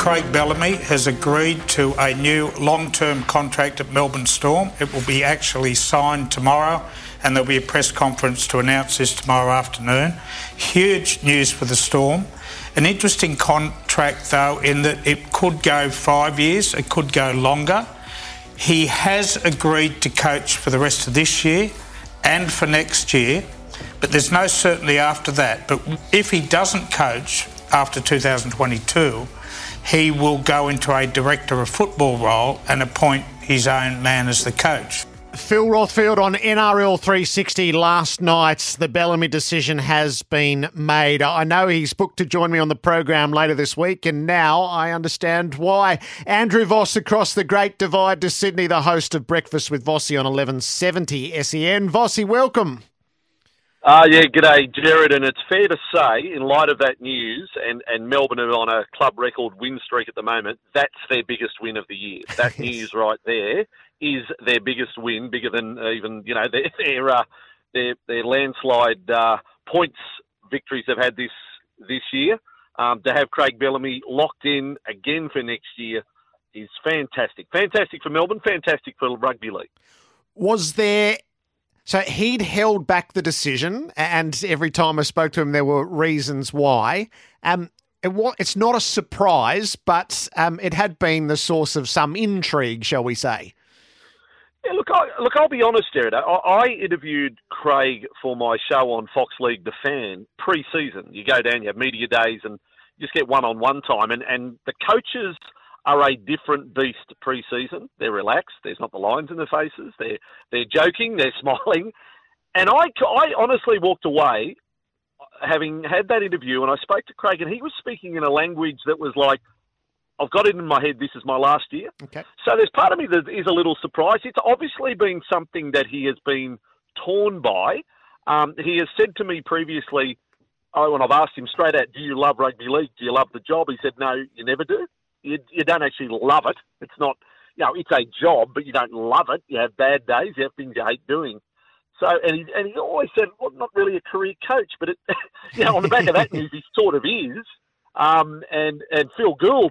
Craig Bellamy has agreed to a new long-term contract at Melbourne Storm. It will be actually signed tomorrow, and there'll be a press conference to announce this tomorrow afternoon. Huge news for the Storm. An interesting contract, though, in that it could go 5 years, it could go longer. He has agreed to coach for the rest of this year and for next year, but there's no certainty after that. But if he doesn't coach after 2022, he will go into a director of football role and appoint his own man as the coach. Phil Rothfield on NRL 360 last night. The Bellamy decision has been made. I know he's booked to join me on the program later this week, and now I understand why. Andrew Voss across the Great Divide to Sydney, the host of Breakfast with Vossi on 1170 SEN. Vossi, welcome. Yeah, g'day, Jared, and it's fair to say, in light of that news, and Melbourne are on a club record win streak at the moment, that's their biggest win of the year. That news right there is their biggest win, bigger than even, their landslide points victories they've had this year. To have Craig Bellamy locked in again for next year is fantastic. Fantastic for Melbourne, fantastic for rugby league. So he'd held back the decision, and every time I spoke to him, there were reasons why. It's not a surprise, but it had been the source of some intrigue, shall we say. Yeah, look, I'll be honest, Jared. I interviewed Craig for my show on Fox League, The Fan, pre-season. You go down, you have media days, and you just get one-on-one time. And the coaches are a different beast pre-season. They're relaxed. There's not the lines in their faces. They're joking. They're smiling. And I honestly walked away having had that interview, and I spoke to Craig, and he was speaking in a language that was like, I've got it in my head, this is my last year. Okay. So there's part of me that is a little surprised. It's obviously been something that he has been torn by. He has said to me previously, when I've asked him straight out, do you love rugby league? Do you love the job? He said, no, you never do. You don't actually love it. It's not, it's a job, but you don't love it. You have bad days. You have things you hate doing. So, and he always said, well, not really a career coach, but on the back of that news, he sort of is. And Phil Gould,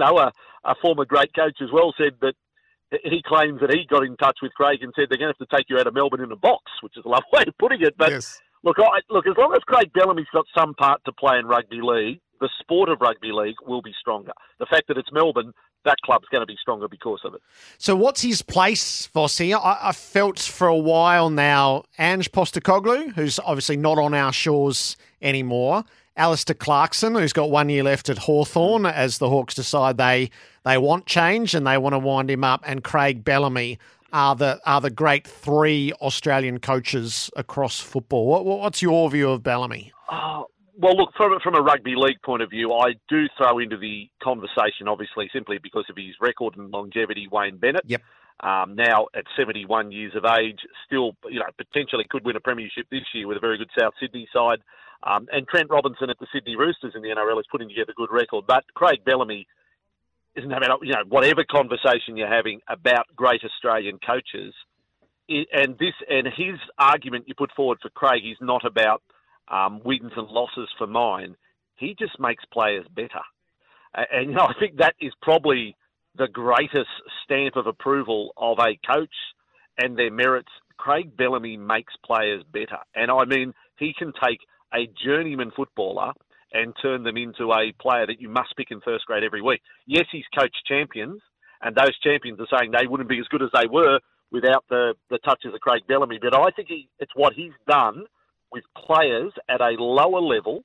a former great coach as well, said that he claims that he got in touch with Craig and said they're going to have to take you out of Melbourne in a box, which is a lovely way of putting it. But yes. Look, as long as Craig Bellamy's got some part to play in rugby league, the sport of rugby league will be stronger. The fact that it's Melbourne, that club's going to be stronger because of it. So what's his place, Vossi? I felt for a while now, Ange Postecoglou, who's obviously not on our shores anymore, Alistair Clarkson, who's got 1 year left at Hawthorn, as the Hawks decide they want change and they want to wind him up, and Craig Bellamy are the great three Australian coaches across football. What's your view of Bellamy? Well, look, from a rugby league point of view, I do throw into the conversation, obviously, simply because of his record and longevity, Wayne Bennett. Yep. Now at 71 years of age, still, potentially could win a premiership this year with a very good South Sydney side. And Trent Robinson at the Sydney Roosters in the NRL is putting together a good record. But Craig Bellamy isn't about, whatever conversation you're having about great Australian coaches, and his argument you put forward for Craig is not about wins and losses for mine. He just makes players better. And I think that is probably the greatest stamp of approval of a coach and their merits. Craig Bellamy makes players better. And I mean, he can take a journeyman footballer and turn them into a player that you must pick in first grade every week. Yes, he's coached champions, and those champions are saying they wouldn't be as good as they were without the touches of Craig Bellamy. But I think it's what he's done with players at a lower level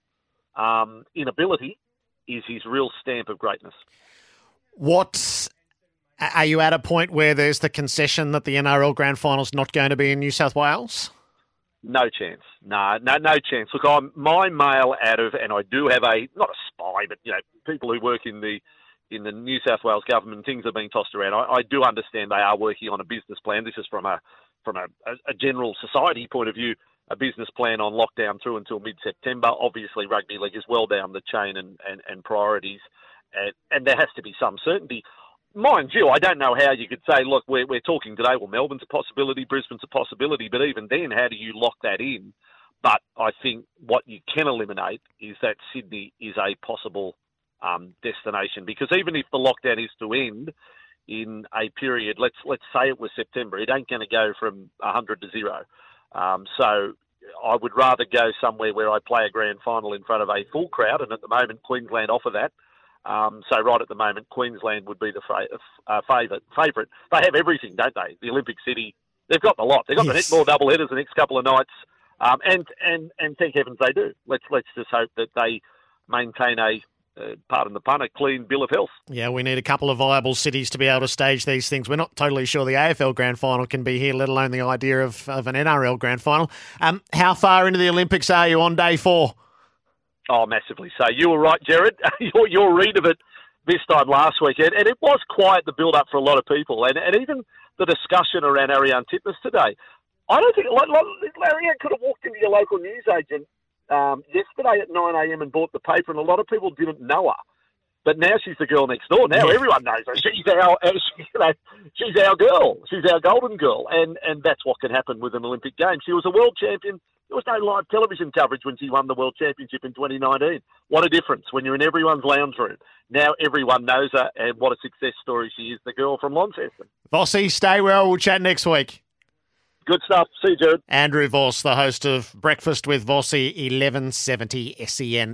in ability is his real stamp of greatness. Are you at a point where there's the concession that the NRL Grand Final's not going to be in New South Wales? No chance. No chance. Look, my mail out of, and I do have not a spy, but people who work in the New South Wales government, things are being tossed around. I do understand they are working on a business plan. This is from a general society point of view, a business plan on lockdown through until mid-September. Obviously, rugby league is well down the chain and priorities, and there has to be some certainty. Mind you, I don't know how you could say, look, we're talking today, well, Melbourne's a possibility, Brisbane's a possibility, but even then, how do you lock that in? But I think what you can eliminate is that Sydney is a possible destination. Because even if the lockdown is to end in a period, let's say it was September, it ain't going to go from 100 to 0. So I would rather go somewhere where I play a grand final in front of a full crowd, and at the moment Queensland offer that. So right at the moment, Queensland would be the favourite. They have everything, don't they? The Olympic City, they've got the lot. They've got the netball doubleheaders the next couple of nights, and thank heavens they do. Let's just hope that they maintain pardon the pun, a clean bill of health. Yeah, we need a couple of viable cities to be able to stage these things. We're not totally sure the AFL Grand Final can be here, let alone the idea of an NRL Grand Final. How far into the Olympics are you on day 4? Oh, massively. So you were right, Jared. your read of it this time last weekend, and it was quiet, the build-up for a lot of people, and even the discussion around Ariane Titmus today. I don't think Ariane could have walked into your local newsagent yesterday at 9 a.m. and bought the paper, and a lot of people didn't know her. But now she's the girl next door. Now everyone knows her. She's our girl. She's our golden girl, and that's what can happen with an Olympic game. She was a world champion. There was no live television coverage when she won the World Championship in 2019. What a difference when you're in everyone's lounge room. Now everyone knows her, and what a success story she is, the girl from Launceston. Vossi, stay well. We'll chat next week. Good stuff. See you, Jared. Andrew Voss, the host of Breakfast with Vossi, 1170 SEN.